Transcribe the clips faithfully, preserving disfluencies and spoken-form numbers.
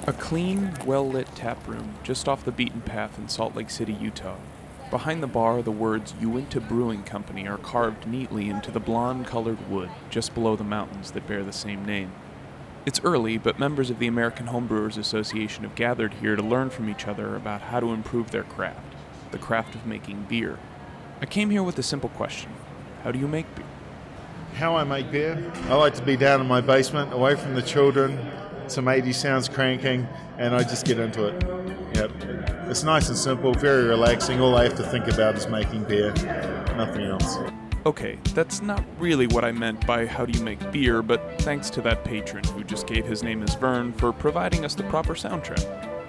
A clean, well-lit tap room just off the beaten path in Salt Lake City, Utah. Behind the bar, the words Uinta Brewing Company are carved neatly into the blonde-colored wood just below the mountains that bear the same name. It's early, but members of the American Homebrewers Association have gathered here to learn from each other about how to improve their craft, the craft of making beer. I came here with a simple question. How do you make beer? How I make beer? I like to be down in my basement, away from the children, some eighties sounds cranking, and I just get into it. Yep. It's nice and simple, very relaxing. All I have to think about is making beer, nothing else. Okay, that's not really what I meant by how do you make beer, but thanks to that patron who just gave his name as Vern for providing us the proper soundtrack.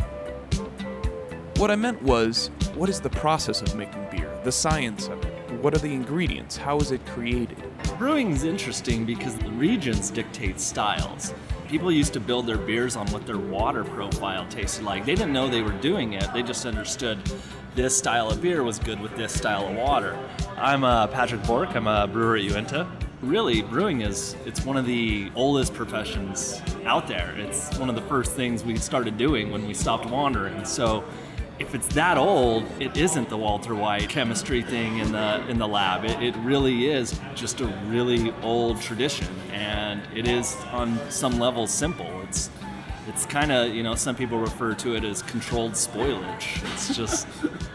What I meant was, what is the process of making beer? The science of it? What are the ingredients? How is it created? Brewing is interesting because the regions dictate styles. People used to build their beers on what their water profile tasted like. They didn't know they were doing it. They just understood this style of beer was good with this style of water. I'm uh, Patrick Bork. I'm a brewer at Uinta. Really, brewing is, it's one of the oldest professions out there. It's one of the first things we started doing when we stopped wandering. So if it's that old, it isn't the Walter White chemistry thing in the in the lab. It, it really is just a really old tradition, and it is on some level simple. It's it's kind of, you know, some people refer to it as controlled spoilage. It's just,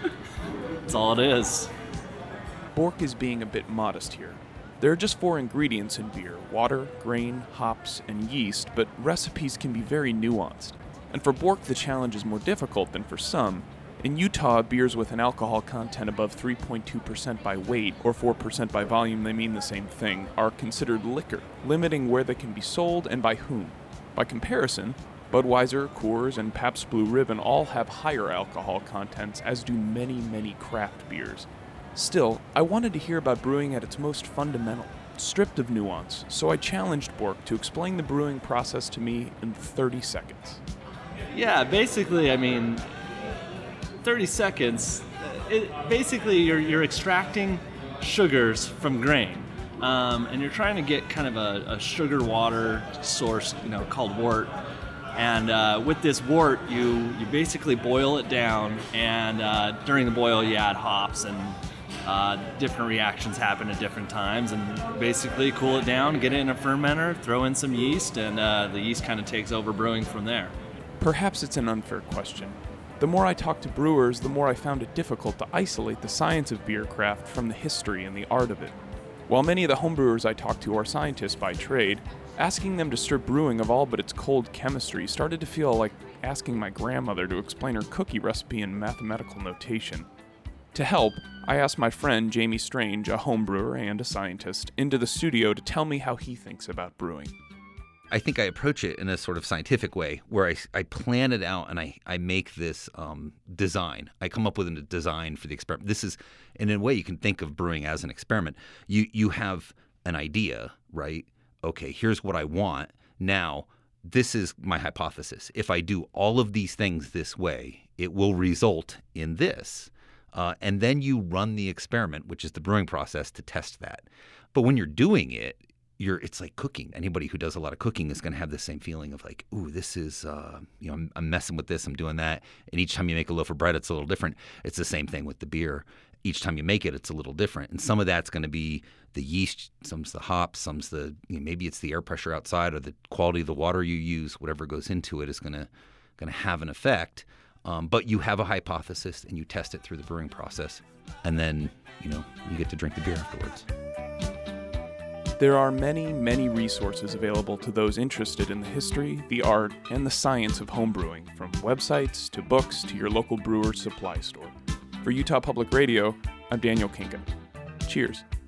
it's all it is. Bork is being a bit modest here. There are just four ingredients in beer: water, grain, hops, and yeast, but recipes can be very nuanced. And for Bork, the challenge is more difficult than for some. In Utah, beers with an alcohol content above three point two percent by weight, or four percent by volume, they mean the same thing, are considered liquor, limiting where they can be sold and by whom. By comparison, Budweiser, Coors, and Pabst Blue Ribbon all have higher alcohol contents, as do many, many craft beers. Still, I wanted to hear about brewing at its most fundamental, stripped of nuance, so I challenged Bork to explain the brewing process to me in thirty seconds. Yeah, basically, I mean, thirty seconds, it, basically you're you're extracting sugars from grain, um, and you're trying to get kind of a, a sugar water source, you know, called wort. And uh, with this wort, you, you basically boil it down, and uh, during the boil you add hops, and uh, different reactions happen at different times, and basically cool it down, get it in a fermenter, throw in some yeast, and uh, the yeast kind of takes over brewing from there. Perhaps it's an unfair question. The more I talked to brewers, the more I found it difficult to isolate the science of beer craft from the history and the art of it. While many of the homebrewers I talked to are scientists by trade, asking them to strip brewing of all but its cold chemistry started to feel like asking my grandmother to explain her cookie recipe in mathematical notation. To help, I asked my friend Jamie Strange, a homebrewer and a scientist, into the studio to tell me how he thinks about brewing. I think I approach it in a sort of scientific way where I, I plan it out and I, I make this um, design. I come up with a design for the experiment. This is, in a way, you can think of brewing as an experiment. You you have an idea, right? Okay, here's what I want. Now, this is my hypothesis. If I do all of these things this way, it will result in this. Uh, and then you run the experiment, which is the brewing process, to test that. But when you're doing it, You're, it's like cooking. Anybody who does a lot of cooking is going to have the same feeling of like, ooh, this is, uh, you know, I'm, I'm messing with this, I'm doing that. And each time you make a loaf of bread, it's a little different. It's the same thing with the beer. Each time you make it, it's a little different. And some of that's going to be the yeast, some's the hops, some's the, you know, maybe it's the air pressure outside or the quality of the water you use. Whatever goes into it is going to going to have an effect. Um, but you have a hypothesis and you test it through the brewing process. And then, you know, you get to drink the beer afterwards. There are many, many resources available to those interested in the history, the art, and the science of homebrewing, from websites to books to your local brewer's supply store. For Utah Public Radio, I'm Daniel Kinka. Cheers.